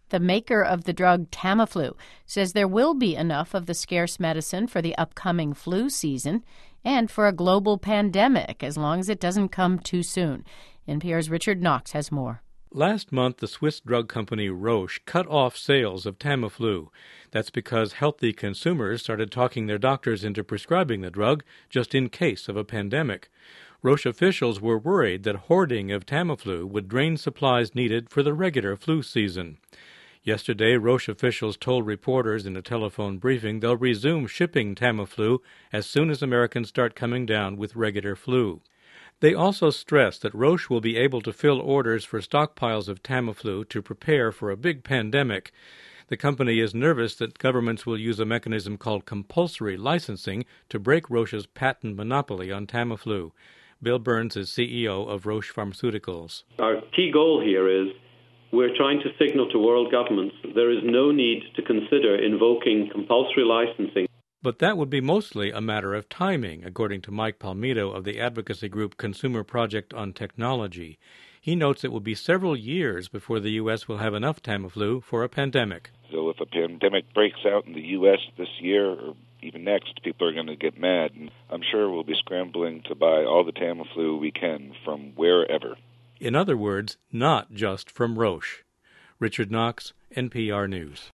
The maker of the drug Tamiflu says there will be enough of the scarce medicine for the upcoming flu season and for a global pandemic, as long as it doesn't come too soon. NPR's Richard Knox has more. Last month, the Swiss drug company Roche cut off sales of Tamiflu. That's because healthy consumers started talking their doctors into prescribing the drug just in case of a pandemic. Roche officials were worried that hoarding of Tamiflu would drain supplies needed for the regular flu season. Yesterday, Roche officials told reporters in a telephone briefing they'll resume shipping Tamiflu as soon as Americans start coming down with regular flu. They also stressed that Roche will be able to fill orders for stockpiles of Tamiflu to prepare for a big pandemic. The company is nervous that governments will use a mechanism called compulsory licensing to break Roche's patent monopoly on Tamiflu. Bill Burns is CEO of Roche Pharmaceuticals. Our key goal here is we're trying to signal to world governments that there is no need to consider invoking compulsory licensing. But that would be mostly a matter of timing, according to Mike Palmito of the advocacy group Consumer Project on Technology. He notes it will be several years before the U.S. will have enough Tamiflu for a pandemic. So if a pandemic breaks out in the U.S. this year or even next, people are going to get mad. And I'm sure we'll be scrambling to buy all the Tamiflu we can from wherever. In other words, not just from Roche. Richard Knox, NPR News.